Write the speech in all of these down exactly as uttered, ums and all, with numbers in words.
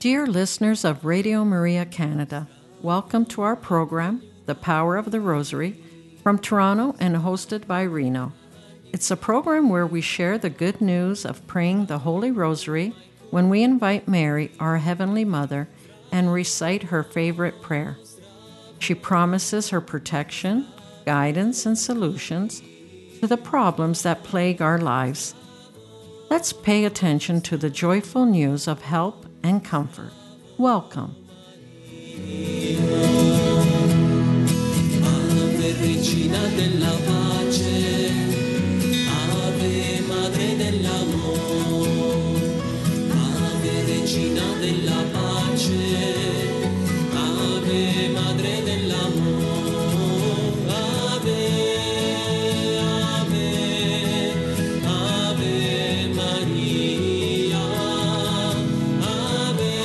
Dear listeners of Radio Maria Canada, welcome to our program, The Power of the Rosary, from Toronto and hosted by Reno. It's a program where we share the good news of praying the Holy Rosary when we invite Mary, our Heavenly Mother, and recite her favorite prayer. She promises her protection, guidance, and solutions to the problems that plague our lives. Let's pay attention to the joyful news of help and comfort. Welcome. Ave Regina della Pace, Ave Madre dell'Amor, Ave Regina della Pace, Ave Madre dell'Amor, Ave, Ave, Ave Maria, Ave,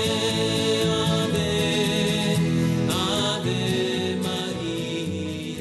Ave, Ave Maria.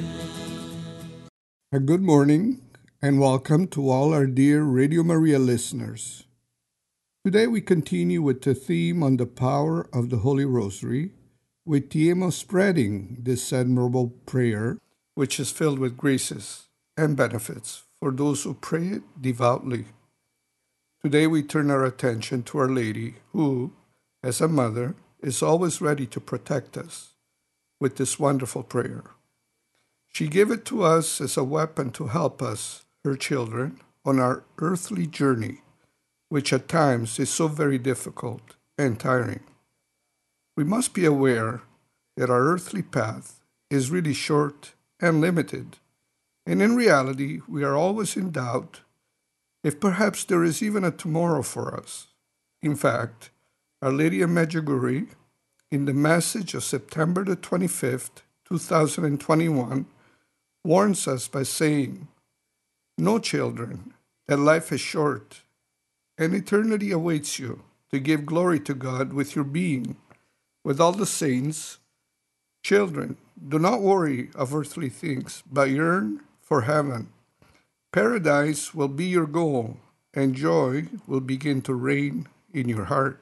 Good morning and welcome to all our dear Radio Maria listeners. Today we continue with the theme on the power of the Holy Rosary with the aim of spreading this admirable prayer, which is filled with graces and benefits for those who pray it devoutly. Today we turn our attention to Our Lady, who, as a mother, is always ready to protect us with this wonderful prayer. She gave it to us as a weapon to help us, her children, on our earthly journey, which at times is so very difficult and tiring. We must be aware that our earthly path is really short and limited, and in reality, we are always in doubt if perhaps there is even a tomorrow for us. In fact, Our Lady of Medjugorje, in the message of September the twenty-fifth, two thousand twenty-one, warns us by saying, "Know, children, that life is short, and eternity awaits you to give glory to God with your being, with all the saints. Children, do not worry of earthly things, but yearn for heaven. Paradise will be your goal, and joy will begin to reign in your heart."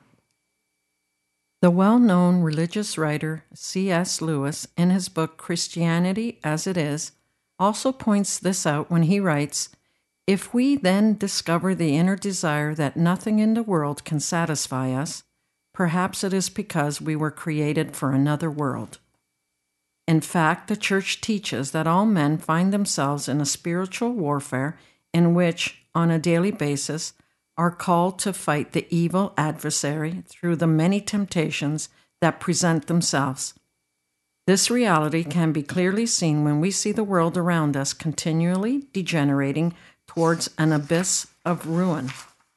The well-known religious writer C S Lewis, in his book Christianity as It Is, also points this out when he writes, "If we then discover the inner desire that nothing in the world can satisfy us, perhaps it is because we were created for another world." In fact, the Church teaches that all men find themselves in a spiritual warfare in which, on a daily basis, are called to fight the evil adversary through the many temptations that present themselves. This reality can be clearly seen when we see the world around us continually degenerating towards an abyss of ruin.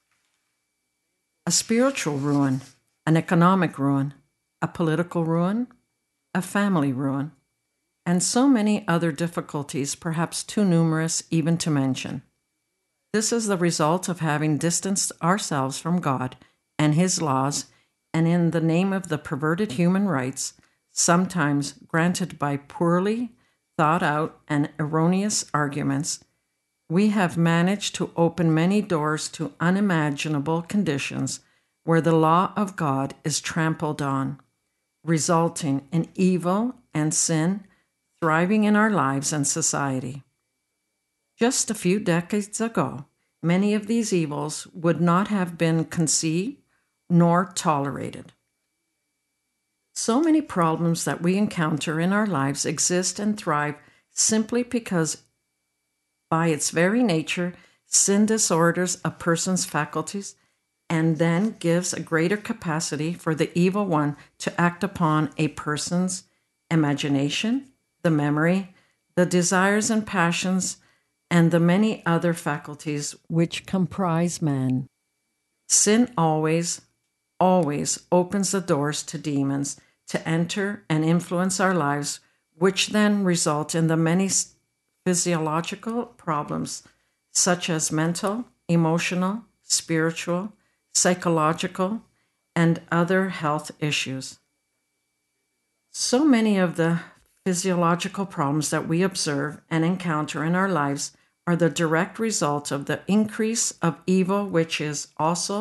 A spiritual ruin, an economic ruin, a political ruin, a family ruin, and so many other difficulties, perhaps too numerous even to mention. This is the result of having distanced ourselves from God and His laws, and in the name of the perverted human rights, sometimes granted by poorly thought out and erroneous arguments, we have managed to open many doors to unimaginable conditions where the law of God is trampled on, resulting in evil and sin thriving in our lives and society. Just a few decades ago, many of these evils would not have been conceived nor tolerated. So many problems that we encounter in our lives exist and thrive simply because, by its very nature, sin disorders a person's faculties and then gives a greater capacity for the evil one to act upon a person's imagination, the memory, the desires and passions, and the many other faculties which comprise man. Sin always, always opens the doors to demons to enter and influence our lives, which then result in the many physiological problems such as mental, emotional, spiritual, psychological, and other health issues. So many of the physiological problems that we observe and encounter in our lives are the direct result of the increase of evil, which is also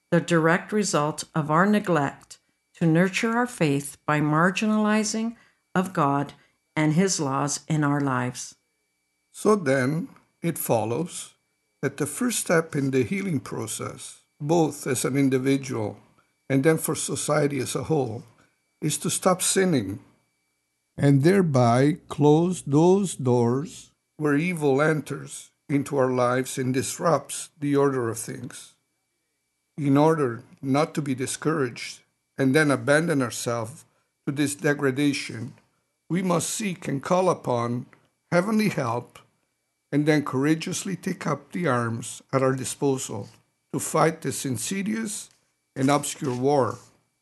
the direct result of our neglect to nurture our faith by marginalizing of God and His laws in our lives. So then, it follows that the first step in the healing process, both as an individual and then for society as a whole, is to stop sinning and thereby close those doors where evil enters into our lives and disrupts the order of things. In order not to be discouraged and then abandon ourselves to this degradation, we must seek and call upon heavenly help and then courageously take up the arms at our disposal to fight this insidious and obscure war.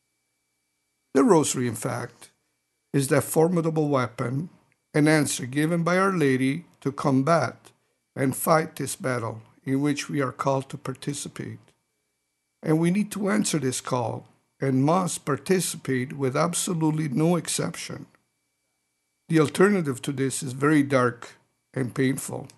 The Rosary, in fact, is that formidable weapon and answer given by Our Lady to combat and fight this battle in which we are called to participate. And we need to answer this call and must participate with absolutely no exception. The alternative to this is very dark and painful.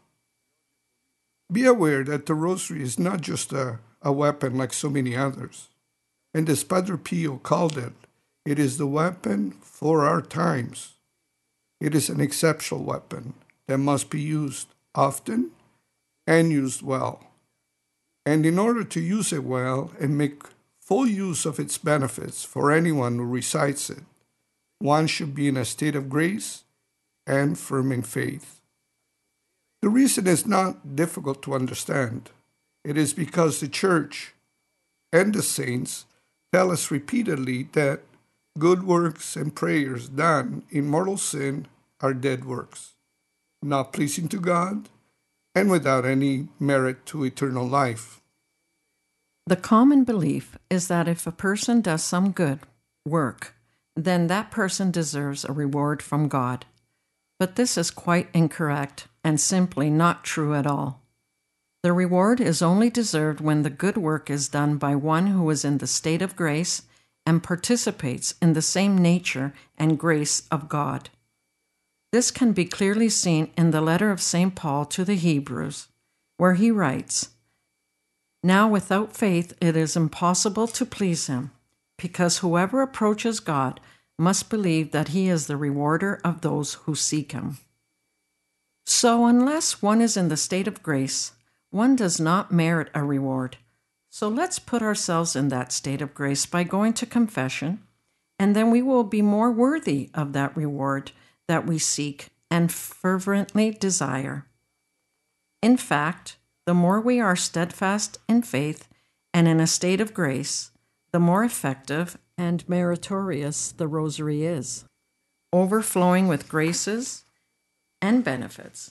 Be aware that the Rosary is not just a, a weapon like so many others. And as Padre Pio called it, it is the weapon for our times. It is an exceptional weapon that must be used often and used well. And in order to use it well and make full use of its benefits for anyone who recites it, one should be in a state of grace and firm in faith. The reason is not difficult to understand. It is because the Church and the saints tell us repeatedly that good works and prayers done in mortal sin are dead works, not pleasing to God and without any merit to eternal life. The common belief is that if a person does some good work, then that person deserves a reward from God. But this is quite incorrect and simply not true at all. The reward is only deserved when the good work is done by one who is in the state of grace and participates in the same nature and grace of God. This can be clearly seen in the letter of Saint Paul to the Hebrews, where he writes, "Now without faith it is impossible to please Him, because whoever approaches God must believe that He is the rewarder of those who seek Him." So unless one is in the state of grace, one does not merit a reward. So let's put ourselves in that state of grace by going to confession, and then we will be more worthy of that reward that we seek and fervently desire. In fact, the more we are steadfast in faith and in a state of grace, the more effective and meritorious the Rosary is, overflowing with graces and benefits.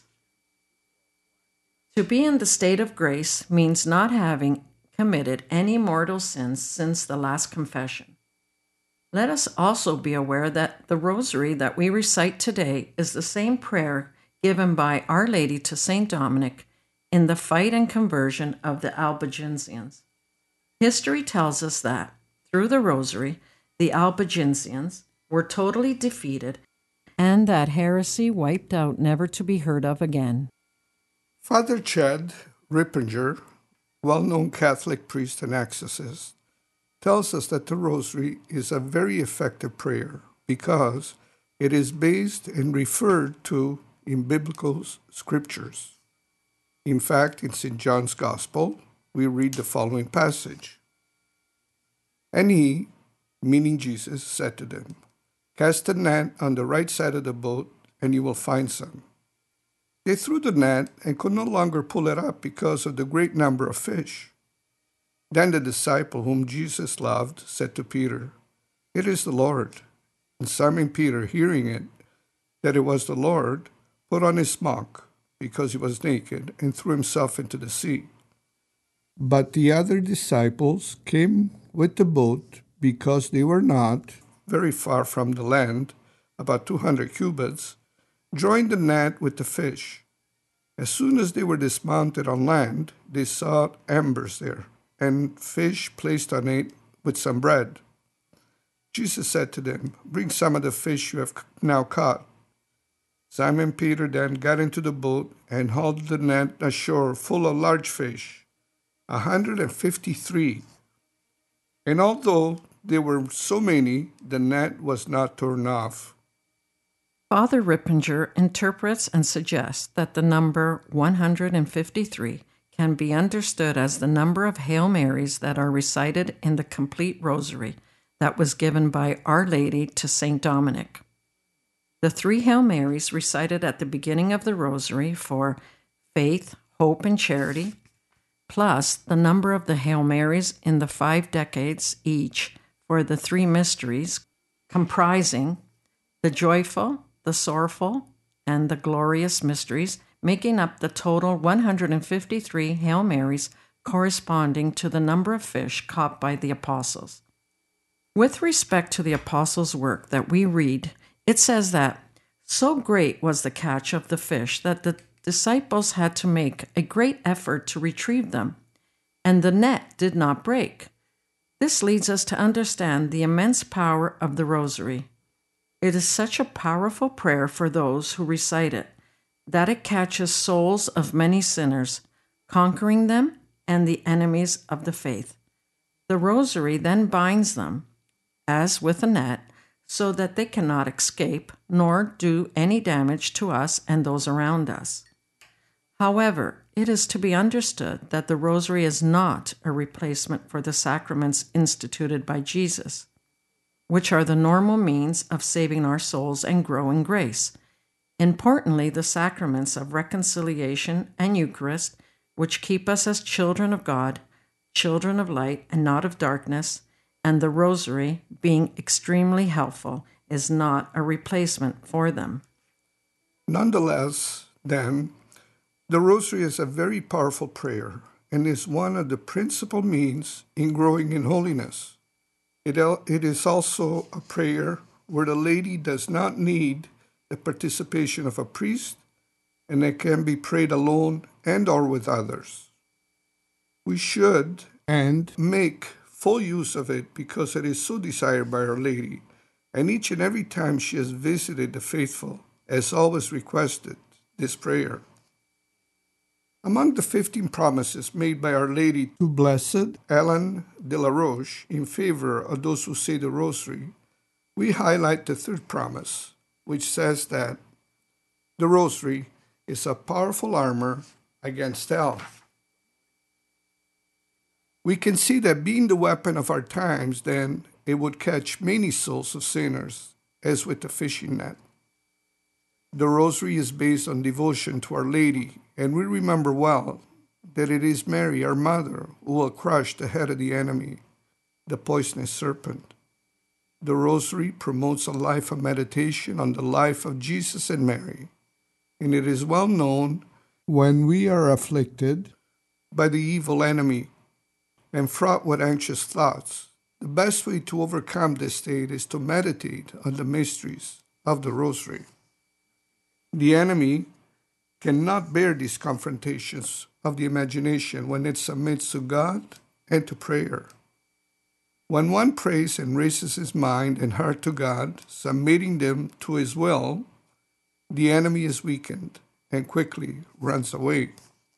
To be in the state of grace means not having committed any mortal sins since the last confession. Let us also be aware that the Rosary that we recite today is the same prayer given by Our Lady to Saint Dominic in the fight and conversion of the Albigensians. History tells us that, through the Rosary, the Albigensians were totally defeated and that heresy wiped out, never to be heard of again. Father Chad Rippinger, well-known Catholic priest and exorcist, tells us that the Rosary is a very effective prayer because it is based and referred to in biblical scriptures. In fact, in Saint John's Gospel, we read the following passage. "And he," meaning Jesus, "said to them, 'Cast a net on the right side of the boat, and you will find some.' They threw the net and could no longer pull it up because of the great number of fish. Then the disciple whom Jesus loved said to Peter, 'It is the Lord.' And Simon Peter, hearing it, that it was the Lord, put on his smock, because he was naked, and threw himself into the sea. But the other disciples came with the boat, because they were not very far from the land, about two hundred cubits, joined the net with the fish. As soon as they were dismounted on land, they saw embers there, and fish placed on it with some bread. Jesus said to them, 'Bring some of the fish you have now caught.' Simon Peter then got into the boat and hauled the net ashore full of large fish, a hundred and fifty-three. And although there were so many, the net was not torn off. Father Rippinger interprets and suggests that the number one hundred fifty-three can be understood as the number of Hail Marys that are recited in the complete rosary that was given by Our Lady to Saint Dominic. The three Hail Marys recited at the beginning of the rosary for faith, hope, and charity, plus the number of the Hail Marys in the five decades each for the three mysteries, comprising the joyful, the sorrowful, and the glorious mysteries, making up the total one hundred fifty-three Hail Marys corresponding to the number of fish caught by the apostles. With respect to the apostles' work that we read, it says that, so great was the catch of the fish that the disciples had to make a great effort to retrieve them, and the net did not break. This leads us to understand the immense power of the rosary. It is such a powerful prayer for those who recite it, that it catches souls of many sinners, conquering them and the enemies of the faith. The rosary then binds them, as with a net, so that they cannot escape nor do any damage to us and those around us. However, it is to be understood that the rosary is not a replacement for the sacraments instituted by Jesus, which are the normal means of saving our souls and growing grace. Importantly, the sacraments of reconciliation and Eucharist, which keep us as children of God, children of light and not of darkness, and the rosary, being extremely helpful, is not a replacement for them. Nonetheless, then, the rosary is a very powerful prayer and is one of the principal means in growing in holiness. It, it is also a prayer where the lady does not need the participation of a priest, and it can be prayed alone and or with others. We should and make full use of it because it is so desired by Our Lady, and each and every time she has visited the faithful, has always requested this prayer. Among the fifteen promises made by Our Lady to Blessed Ellen de la Roche in favor of those who say the Rosary, we highlight the third promise, which says that the Rosary is a powerful armor against hell. We can see that being the weapon of our times, then, it would catch many souls of sinners, as with the fishing net. The Rosary is based on devotion to Our Lady, and we remember well that it is Mary, our Mother, who will crush the head of the enemy, the poisonous serpent. The Rosary promotes a life of meditation on the life of Jesus and Mary, and it is well known when we are afflicted by the evil enemy and fraught with anxious thoughts, the best way to overcome this state is to meditate on the mysteries of the Rosary. The enemy cannot bear these confrontations of the imagination when it submits to God and to prayer. When one prays and raises his mind and heart to God, submitting them to His will, the enemy is weakened and quickly runs away.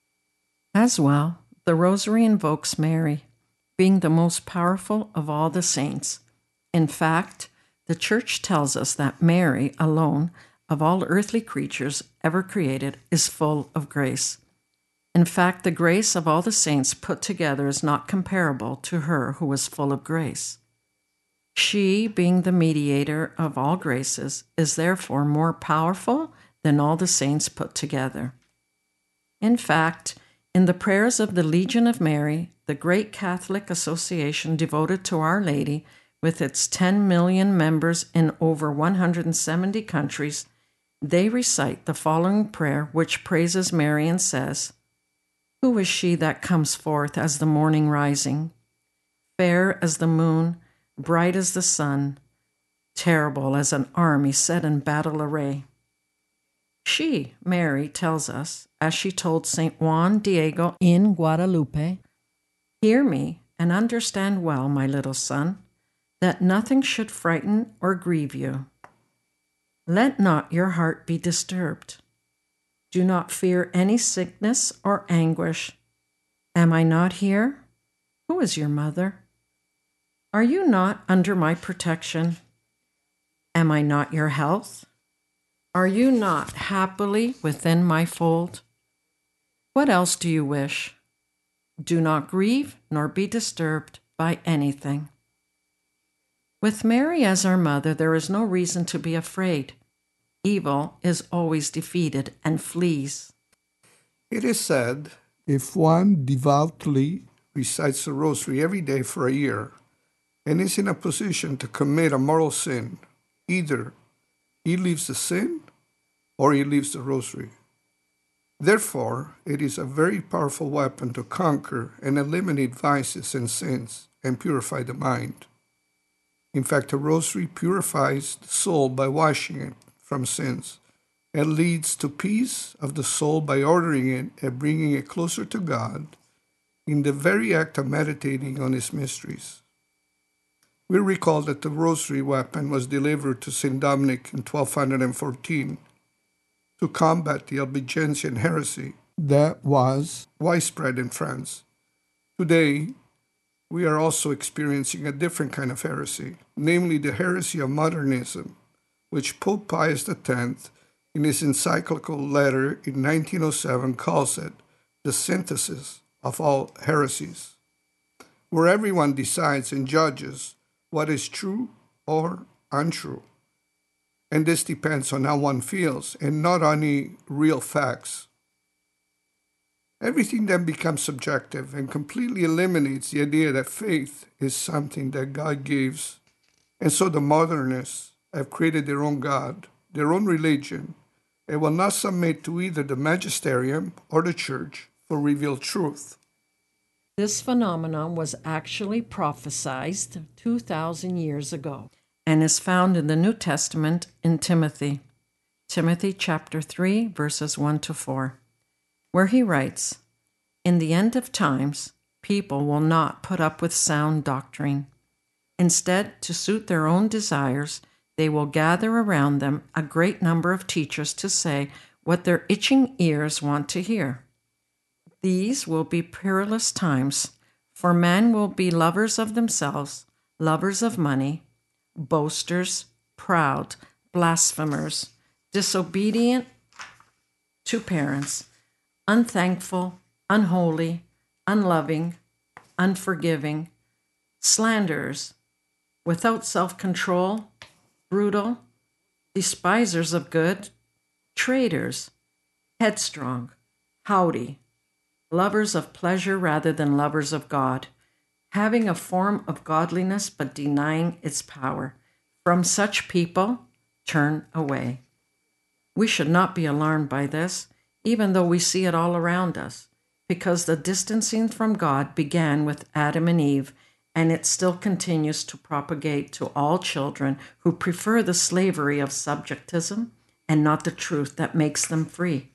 As well, the Rosary invokes Mary, being the most powerful of all the saints. In fact, the Church tells us that Mary alone, of all earthly creatures ever created, is full of grace. In fact, the grace of all the saints put together is not comparable to her who was full of grace. She, being the mediator of all graces, is therefore more powerful than all the saints put together. In fact, in the prayers of the Legion of Mary, the great Catholic association devoted to Our Lady, with its ten million members in over one hundred seventy countries, they recite the following prayer, which praises Mary and says, "Who is she that comes forth as the morning rising, fair as the moon, bright as the sun, terrible as an army set in battle array?" She, Mary, tells us, as she told Saint Juan Diego in Guadalupe, "Hear me and understand well, my little son, that nothing should frighten or grieve you. Let not your heart be disturbed. Do not fear any sickness or anguish. Am I not here? Who is your mother? Are you not under my protection? Am I not your health? Are you not happily within my fold? What else do you wish? Do not grieve nor be disturbed by anything. With Mary as our mother, there is no reason to be afraid. Evil is always defeated and flees. It is said, if one devoutly recites the rosary every day for a year and is in a position to commit a mortal sin, either he leaves the sin or he leaves the rosary. Therefore, it is a very powerful weapon to conquer and eliminate vices and sins and purify the mind. In fact, the rosary purifies the soul by washing it from sins and leads to peace of the soul by ordering it and bringing it closer to God in the very act of meditating on His mysteries. We recall that the rosary weapon was delivered to Saint Dominic in twelve fourteen to combat the Albigensian heresy that was widespread in France. Today, we are also experiencing a different kind of heresy, namely the heresy of modernism, which Pope Pius X, in his encyclical letter in nineteen oh seven, calls it the synthesis of all heresies, where everyone decides and judges what is true or untrue. And this depends on how one feels and not on any real facts. Everything then becomes subjective and completely eliminates the idea that faith is something that God gives. And so the modernists have created their own God, their own religion, and will not submit to either the magisterium or the church for revealed truth. This phenomenon was actually prophesied two thousand years ago and is found in the New Testament in Timothy, Timothy chapter three, verses one to four, where he writes, "In the end of times, people will not put up with sound doctrine. Instead, to suit their own desires, they will gather around them a great number of teachers to say what their itching ears want to hear. These will be perilous times, for men will be lovers of themselves, lovers of money, boasters, proud, blasphemers, disobedient to parents, unthankful, unholy, unloving, unforgiving, slanderers, without self-control, brutal, despisers of good, traitors, headstrong, haughty, lovers of pleasure rather than lovers of God, having a form of godliness but denying its power. From such people, turn away." We should not be alarmed by this, even though we see it all around us, because the distancing from God began with Adam and Eve, and it still continues to propagate to all children who prefer the slavery of subjectism and not the truth that makes them free.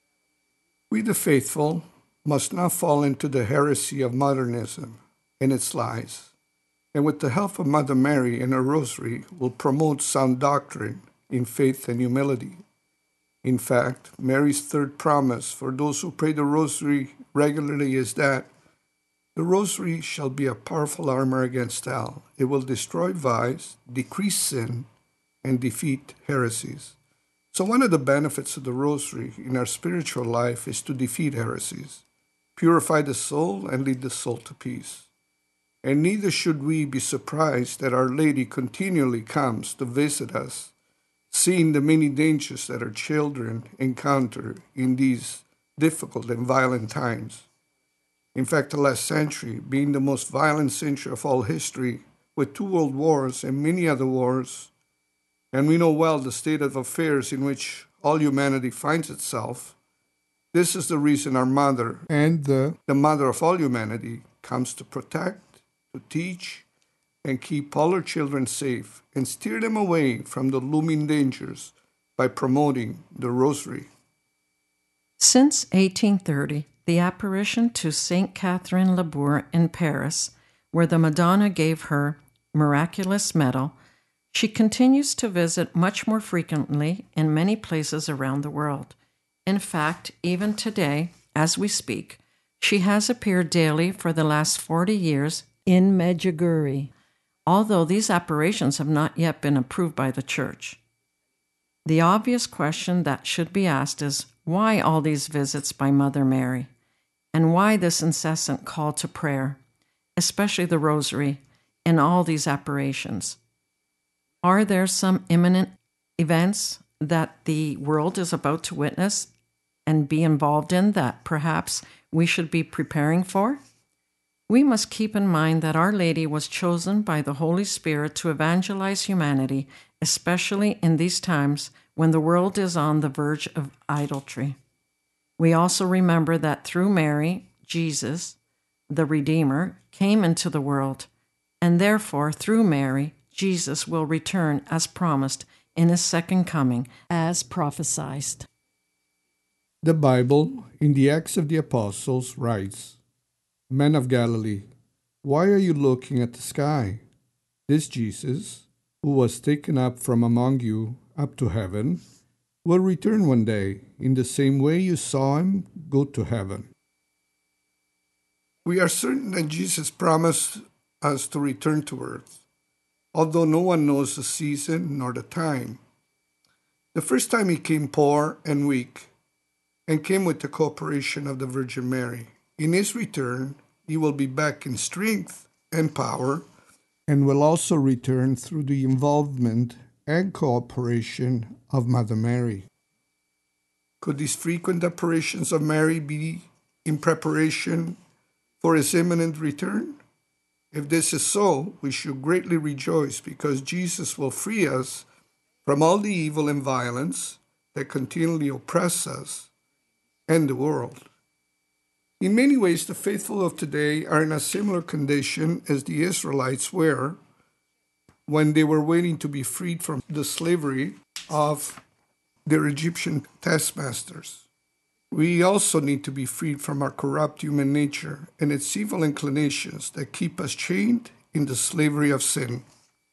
We, the faithful, must not fall into the heresy of modernism and its lies, and with the help of Mother Mary and her rosary will promote sound doctrine in faith and humility. In fact, Mary's third promise for those who pray the rosary regularly is that the rosary shall be a powerful armor against hell. It will destroy vice, decrease sin, and defeat heresies. So one of the benefits of the rosary in our spiritual life is to defeat heresies, purify the soul, and lead the soul to peace. And neither should we be surprised that Our Lady continually comes to visit us, seeing the many dangers that our children encounter in these difficult and violent times. In fact, the last century, being the most violent century of all history, with two world wars and many other wars, and we know well the state of affairs in which all humanity finds itself, this is the reason our Mother, and the, the Mother of all humanity, comes to protect, to teach, and keep all her children safe and steer them away from the looming dangers by promoting the Rosary. Since eighteen thirty, the apparition to Saint Catherine Labour in Paris, where the Madonna gave her miraculous medal, she continues to visit much more frequently in many places around the world. In fact, even today, as we speak, she has appeared daily for the last forty years in Medjugorje, although these apparitions have not yet been approved by the Church. The obvious question that should be asked is, why all these visits by Mother Mary? And why this incessant call to prayer, especially the Rosary, and all these apparitions? Are there some imminent events that the world is about to witness and be involved in that perhaps we should be preparing for? We must keep in mind that Our Lady was chosen by the Holy Spirit to evangelize humanity, especially in these times when the world is on the verge of idolatry. We also remember that through Mary, Jesus, the Redeemer, came into the world, and therefore through Mary, Jesus will return as promised in his second coming, as prophesied. The Bible, in the Acts of the Apostles, writes, Men of Galilee, why are you looking at the sky? This Jesus, who was taken up from among you up to heaven, will return one day in the same way you saw him go to heaven. We are certain that Jesus promised us to return to earth, although no one knows the season nor the time. The first time he came poor and weak, and came with the cooperation of the Virgin Mary. In his return, he will be back in strength and power, and will also return through the involvement and cooperation of Mother Mary. Could these frequent apparitions of Mary be in preparation for his imminent return? If this is so, we should greatly rejoice, because Jesus will free us from all the evil and violence that continually oppress us and the world. In many ways, the faithful of today are in a similar condition as the Israelites were when they were waiting to be freed from the slavery of their Egyptian taskmasters. We also need to be freed from our corrupt human nature and its evil inclinations that keep us chained in the slavery of sin.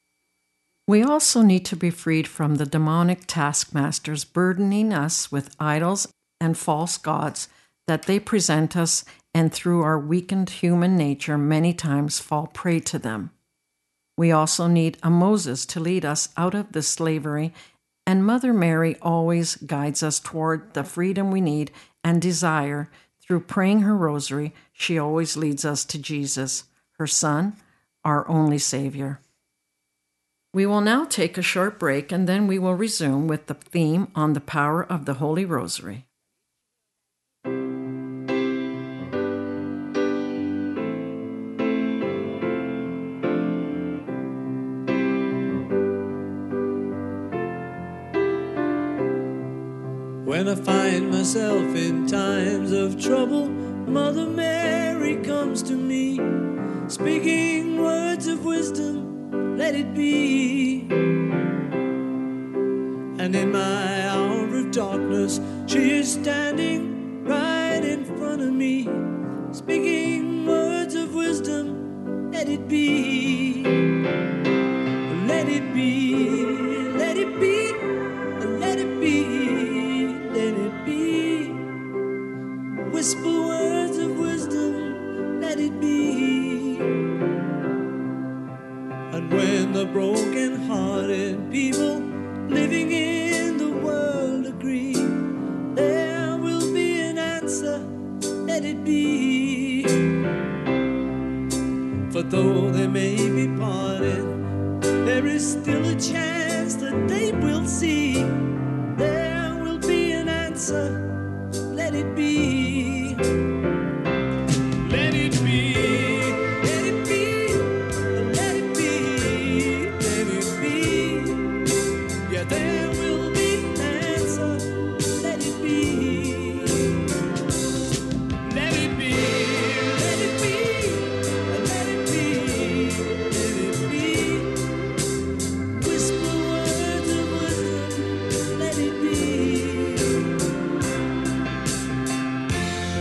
We also need to be freed from the demonic taskmasters burdening us with idols and false gods that they present us, and through our weakened human nature many times fall prey to them. We also need a Moses to lead us out of this slavery, and Mother Mary always guides us toward the freedom we need and desire. Through praying her rosary, she always leads us to Jesus, her Son, our only Savior. We will now take a short break, and then we will resume with the theme on the power of the Holy Rosary. When I find myself in times of trouble, Mother Mary comes to me, speaking words of wisdom, let it be. And in my hour of darkness, she is standing right in front of me, speaking words of wisdom, let it be. Let it be, let it be, let it be. Whisper words of wisdom, let it be. And when the broken-hearted people living in the world agree, there will be an answer, let it be. For though they may be parted, there is still a chance that they will see. There will be an answer, let it be. Let it be, let it be, let it be, let it be. Yeah, there will be an answer, let it be. Let it be, let it be, let it be, let it be. Whisper words of wisdom, let it be.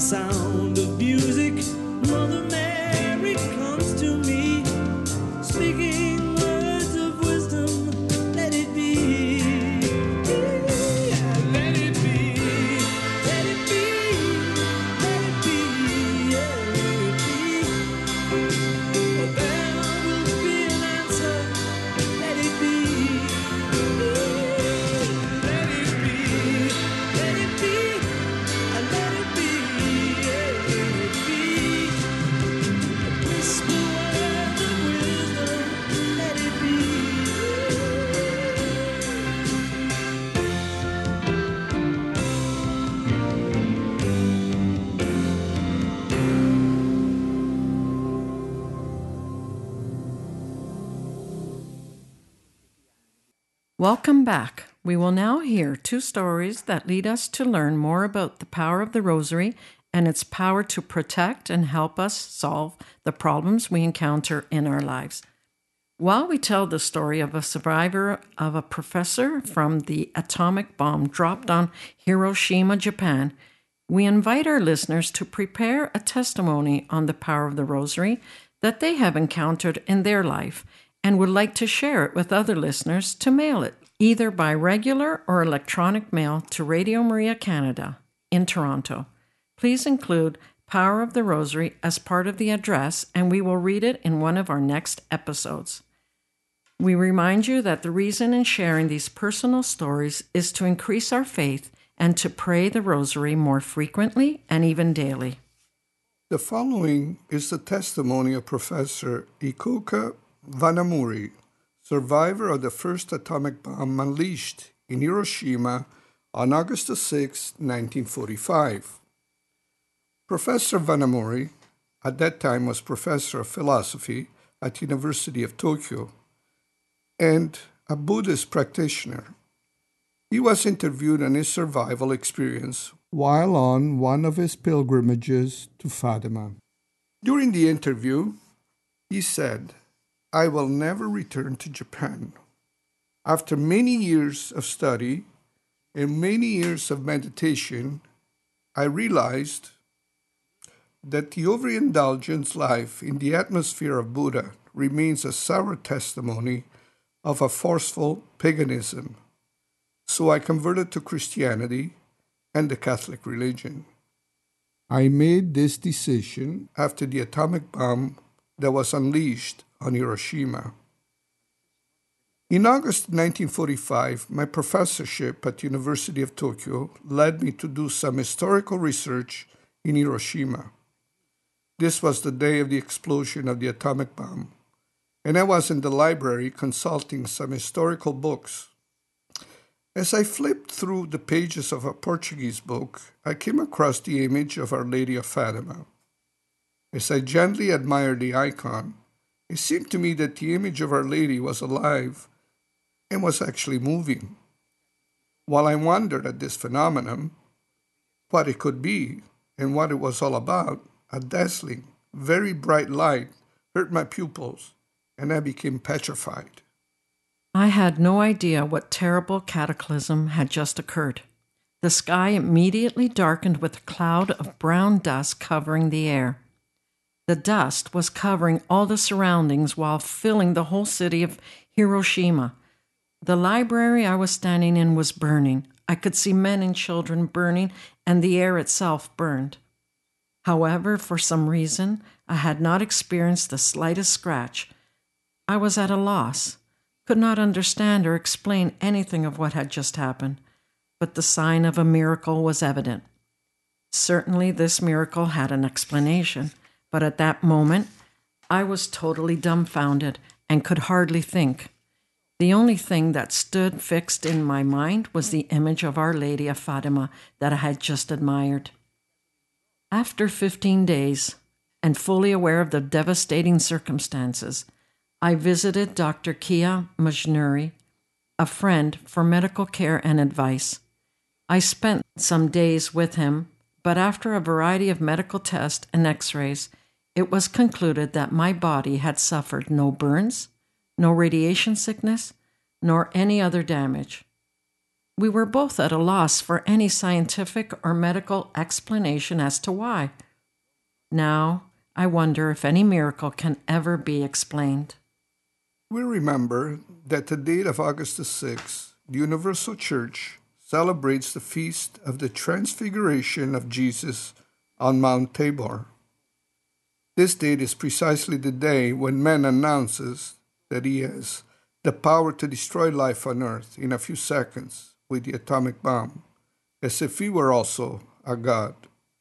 sound of music, Mother Mary comes to me, speaking words of wisdom. Let it be. Yeah, let it be. Let it be. Let it be. Yeah, let it be. For there will be an answer. Let it be. Let it be. Let it be. And let it be. Yeah, let it be. Whisper words of wisdom. Let it be. Welcome back. We will now hear two stories that lead us to learn more about the power of the Rosary and its power to protect and help us solve the problems we encounter in our lives. While we tell the story of a survivor of a professor from the atomic bomb dropped on Hiroshima, Japan, we invite our listeners to prepare a testimony on the power of the Rosary that they have encountered in their life and would like to share it with other listeners to mail it, either by regular or electronic mail to Radio Maria Canada in Toronto. Please include Power of the Rosary as part of the address, and we will read it in one of our next episodes. We remind you that the reason in sharing these personal stories is to increase our faith and to pray the Rosary more frequently and even daily. The following is the testimony of Professor Ikuka Vanamuri, survivor of the first atomic bomb unleashed in Hiroshima on August sixth, nineteen forty-five. Professor Vanamuri, at that time, was professor of philosophy at the University of Tokyo and a Buddhist practitioner. He was interviewed on his survival experience while on one of his pilgrimages to Fatima. During the interview, he said, "I will never return to Japan. After many years of study and many years of meditation, I realized that the overindulgence life in the atmosphere of Buddha remains a sour testimony of a forceful paganism. So I converted to Christianity and the Catholic religion. I made this decision after the atomic bomb that was unleashed on Hiroshima. In August nineteen forty-five, my professorship at the University of Tokyo led me to do some historical research in Hiroshima. This was the day of the explosion of the atomic bomb, and I was in the library consulting some historical books. As I flipped through the pages of a Portuguese book, I came across the image of Our Lady of Fatima. As I gently admired the icon, it seemed to me that the image of Our Lady was alive and was actually moving. While I wondered at this phenomenon, what it could be and what it was all about, a dazzling, very bright light hurt my pupils, and I became petrified. I had no idea what terrible cataclysm had just occurred. The sky immediately darkened with a cloud of brown dust covering the air. The dust was covering all the surroundings while filling the whole city of Hiroshima. The library I was standing in was burning. I could see men and children burning, and the air itself burned. However, for some reason, I had not experienced the slightest scratch. I was at a loss, could not understand or explain anything of what had just happened, but the sign of a miracle was evident. Certainly this miracle had an explanation, but at that moment, I was totally dumbfounded and could hardly think. The only thing that stood fixed in my mind was the image of Our Lady of Fatima that I had just admired. After fifteen days, and fully aware of the devastating circumstances, I visited Doctor Kia Majnuri, a friend, for medical care and advice. I spent some days with him, but after a variety of medical tests and x-rays, it was concluded that my body had suffered no burns, no radiation sickness, nor any other damage. We were both at a loss for any scientific or medical explanation as to why. Now, I wonder if any miracle can ever be explained. We remember that the date of August the sixth, the Universal Church celebrates the feast of the Transfiguration of Jesus on Mount Tabor. This date is precisely the day when man announces that he has the power to destroy life on earth in a few seconds with the atomic bomb, as if he were also a god.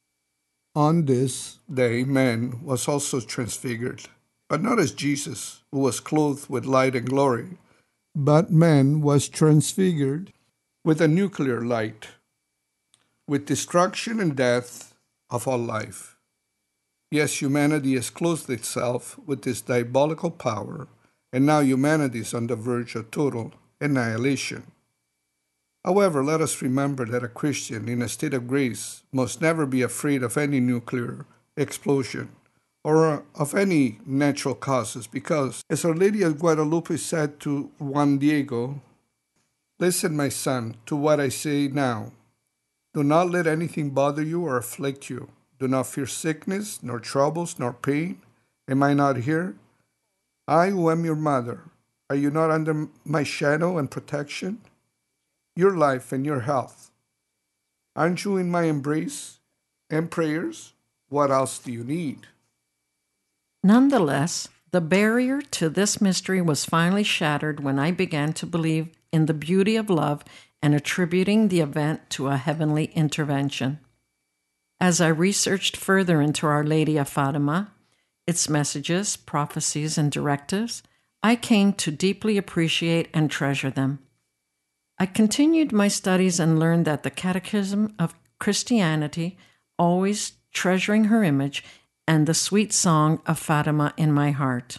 On this day, man was also transfigured, but not as Jesus, who was clothed with light and glory, but man was transfigured with a nuclear light, with destruction and death of all life. Yes, humanity has clothed itself with this diabolical power, and now humanity is on the verge of total annihilation. However, let us remember that a Christian in a state of grace must never be afraid of any nuclear explosion or of any natural causes, because, as Our Lady of Guadalupe said to Juan Diego, "Listen, my son, to what I say now. Do not let anything bother you or afflict you. Do not fear sickness, nor troubles, nor pain. Am I not here? I who am your mother. Are you not under my shadow and protection? Your life and your health. Aren't you in my embrace and prayers? What else do you need?" Nonetheless, the barrier to this mystery was finally shattered when I began to believe in the beauty of love and attributing the event to a heavenly intervention. As I researched further into Our Lady of Fatima, its messages, prophecies, and directives, I came to deeply appreciate and treasure them. I continued my studies and learned that the Catechism of Christianity, always treasuring her image, and the sweet song of Fatima in my heart.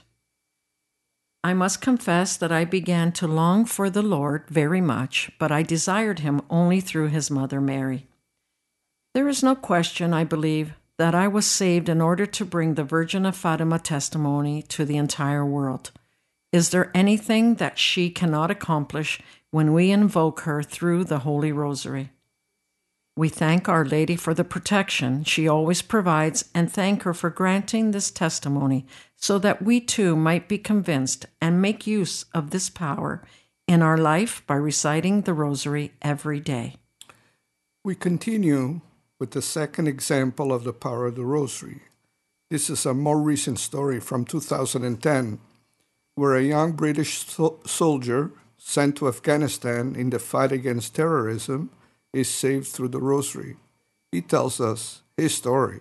I must confess that I began to long for the Lord very much, but I desired him only through his mother Mary. There is no question, I believe, that I was saved in order to bring the Virgin of Fatima testimony to the entire world. Is there anything that she cannot accomplish when we invoke her through the Holy Rosary? We thank Our Lady for the protection she always provides and thank her for granting this testimony so that we too might be convinced and make use of this power in our life by reciting the Rosary every day. We continue with the second example of the power of the Rosary. This is a more recent story from two thousand ten, where a young British so- soldier sent to Afghanistan in the fight against terrorism is saved through the Rosary. He tells us his story.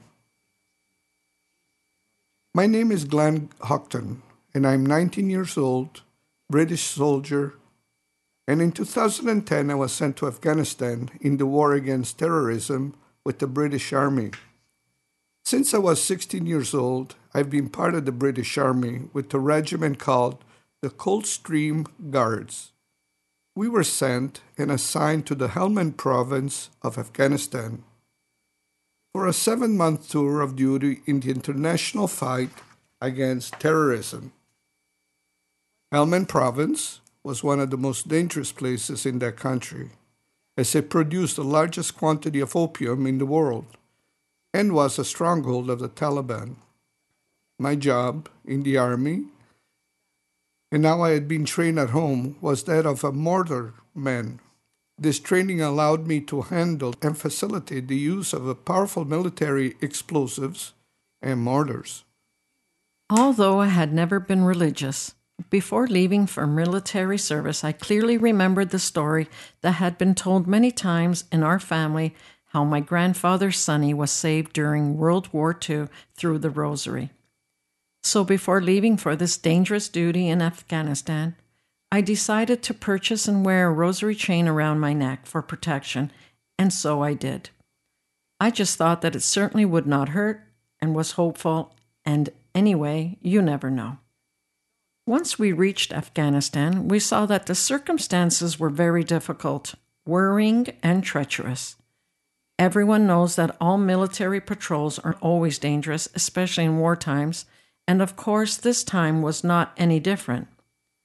"My name is Glenn Hockton, and I'm nineteen years old, British soldier, and in two thousand ten I was sent to Afghanistan in the war against terrorism with the British Army. Since I was sixteen years old, I've been part of the British Army with a regiment called the Coldstream Guards. We were sent and assigned to the Helmand province of Afghanistan for a seven-month tour of duty in the international fight against terrorism. Helmand province was one of the most dangerous places in that country, as it produced the largest quantity of opium in the world and was a stronghold of the Taliban. My job in the army, and now I had been trained at home, was that of a mortar man. This training allowed me to handle and facilitate the use of a powerful military explosives and mortars. Although I had never been religious, before leaving for military service, I clearly remembered the story that had been told many times in our family, how my grandfather Sonny was saved during World War Two through the Rosary. So before leaving for this dangerous duty in Afghanistan, I decided to purchase and wear a rosary chain around my neck for protection, and so I did. I just thought that it certainly would not hurt and was hopeful, and anyway, you never know. Once we reached Afghanistan, we saw that the circumstances were very difficult, worrying, and treacherous. Everyone knows that all military patrols are always dangerous, especially in war times, and of course this time was not any different.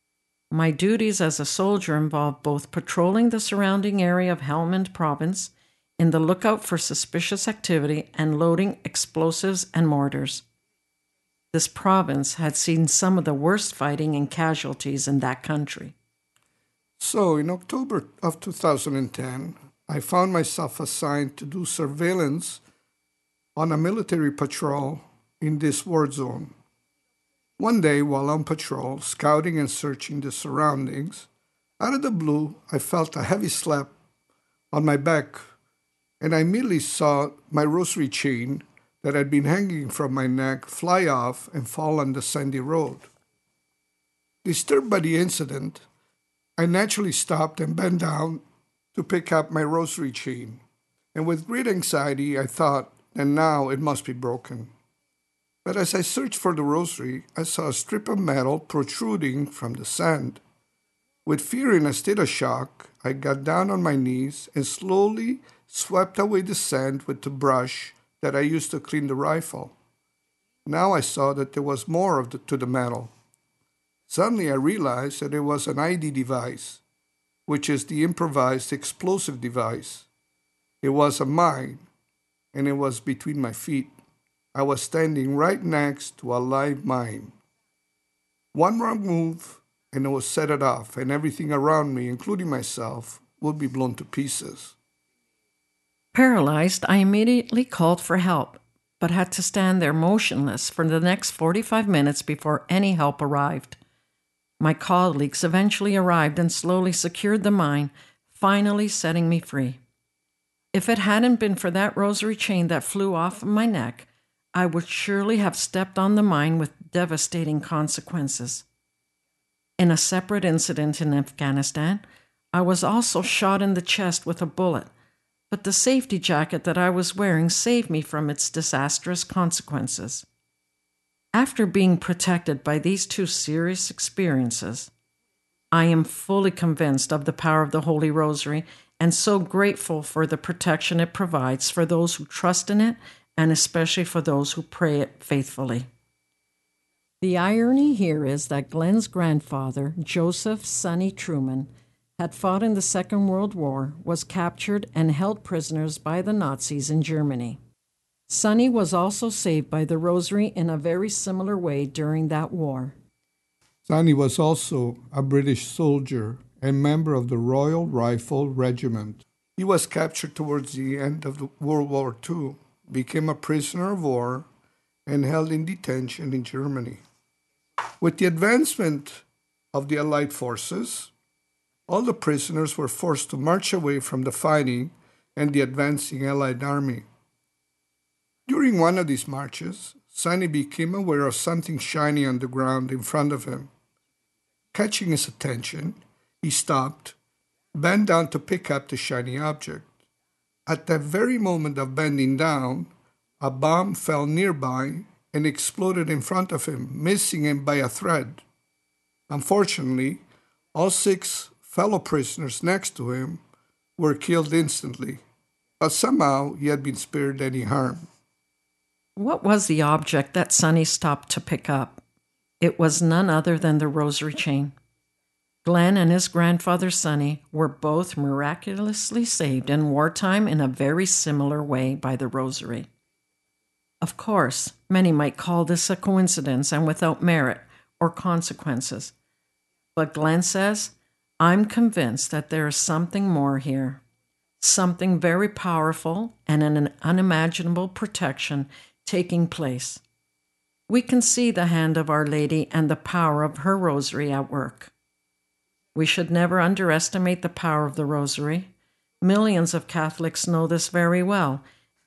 My duties as a soldier involved both patrolling the surrounding area of Helmand Province in the lookout for suspicious activity and loading explosives and mortars. This province had seen some of the worst fighting and casualties in that country. So, in October of two thousand ten, I found myself assigned to do surveillance on a military patrol in this war zone. One day, while on patrol, scouting and searching the surroundings, out of the blue, I felt a heavy slap on my back, and I immediately saw my rosary chain that had been hanging from my neck fly off and fall on the sandy road. Disturbed by the incident, I naturally stopped and bent down to pick up my rosary chain, and with great anxiety I thought, and now it must be broken. But as I searched for the rosary, I saw a strip of metal protruding from the sand. With fear and a state of shock, I got down on my knees and slowly swept away the sand with the brush that I used to clean the rifle. Now I saw that there was more of the, to the metal. Suddenly I realized that it was an I D device, which is the improvised explosive device. It was a mine, and it was between my feet. I was standing right next to a live mine. One wrong move, and it would set it off, and everything around me, including myself, would be blown to pieces. Paralyzed, I immediately called for help, but had to stand there motionless for the next forty-five minutes before any help arrived. My colleagues eventually arrived and slowly secured the mine, finally setting me free. If it hadn't been for that rosary chain that flew off of my neck, I would surely have stepped on the mine with devastating consequences. In a separate incident in Afghanistan, I was also shot in the chest with a bullet, but the safety jacket that I was wearing saved me from its disastrous consequences. After being protected by these two serious experiences, I am fully convinced of the power of the Holy Rosary and so grateful for the protection it provides for those who trust in it and especially for those who pray it faithfully. The irony here is that Glenn's grandfather, Joseph Sonny Truman, had fought in the Second World War, was captured and held prisoners by the Nazis in Germany. Sonny was also saved by the Rosary in a very similar way during that war. Sonny was also a British soldier and member of the Royal Rifle Regiment. He was captured towards the end of the World War Two, became a prisoner of war, and held in detention in Germany. With the advancement of the Allied forces, all the prisoners were forced to march away from the fighting and the advancing Allied army. During one of these marches, Sonny became aware of something shiny on the ground in front of him. Catching his attention, he stopped, bent down to pick up the shiny object. At that very moment of bending down, a bomb fell nearby and exploded in front of him, missing him by a thread. Unfortunately, all six fellow prisoners next to him were killed instantly, but somehow he had been spared any harm. What was the object that Sonny stopped to pick up? It was none other than the rosary chain. Glenn and his grandfather Sonny were both miraculously saved in wartime in a very similar way by the rosary. Of course, many might call this a coincidence and without merit or consequences. But Glenn says, I'm convinced that there is something more here, something very powerful and an unimaginable protection taking place. We can see the hand of Our Lady and the power of her rosary at work. We should never underestimate the power of the rosary. Millions of Catholics know this very well.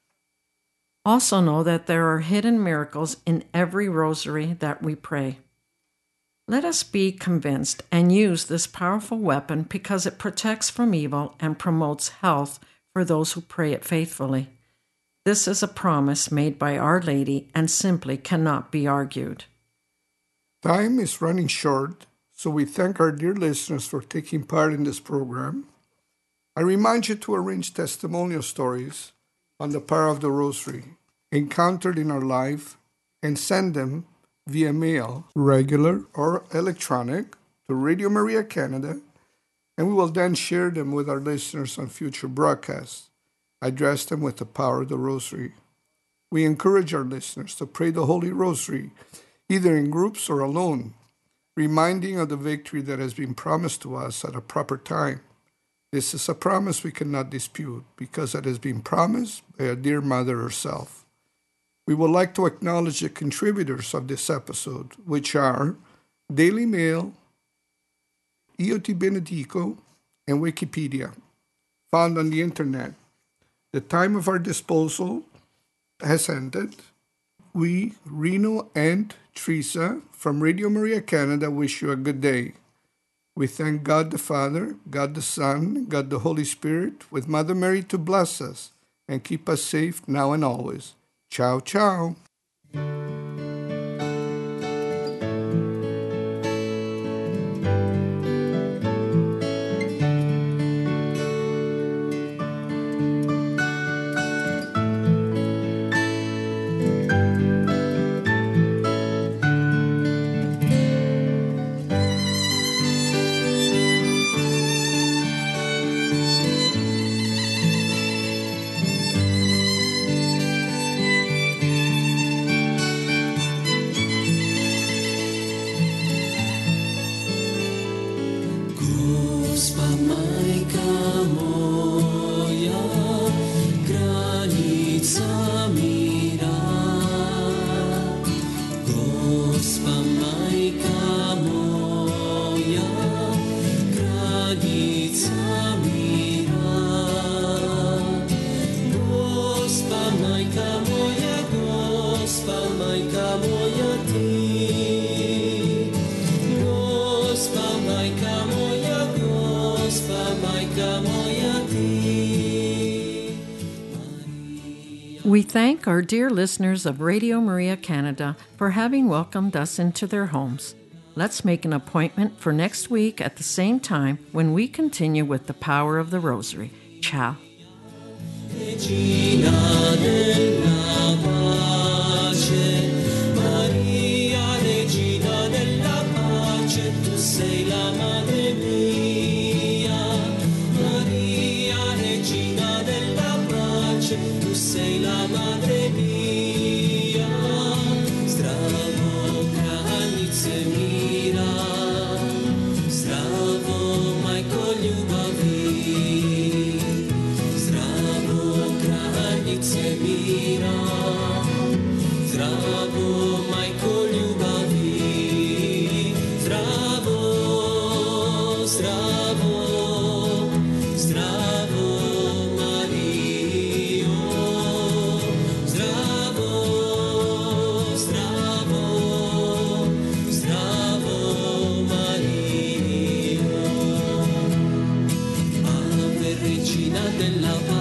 Also know that there are hidden miracles in every rosary that we pray. Let us be convinced and use this powerful weapon because it protects from evil and promotes health for those who pray it faithfully. This is a promise made by Our Lady and simply cannot be argued. Time is running short, so we thank our dear listeners for taking part in this program. I remind you to arrange testimonial stories on the power of the Rosary encountered in our life and send them via mail, regular or electronic, to Radio Maria Canada, and we will then share them with our listeners on future broadcasts. I dress them with the power of the Rosary. We encourage our listeners to pray the Holy Rosary, either in groups or alone, reminding of the victory that has been promised to us at a proper time. This is a promise we cannot dispute because it has been promised by our dear Mother herself. We would like to acknowledge the contributors of this episode, which are Daily Mail, E O T Benedico, and Wikipedia, found on the internet. The time of our disposal has ended. We, Reno and Teresa from Radio Maria Canada, wish you a good day. We thank God the Father, God the Son, God the Holy Spirit, with Mother Mary to bless us and keep us safe now and always. Ciao, ciao. We thank our dear listeners of Radio Maria Canada for having welcomed us into their homes. Let's make an appointment for next week at the same time when we continue with the power of the Rosary. Ciao. Regina della pace, Maria, Regina della pace, tu sei la madre mia. Maria, Regina della pace, tu sei la madre mia. Zdravo, kraljice mira, zdravo, majko ljubavi. Mira, zdravo, majko ljubavi, zdravo, zdravo, zdravo, Marijo, zdravo, zdravo, zdravo, Marijo. Ave Regina della pace,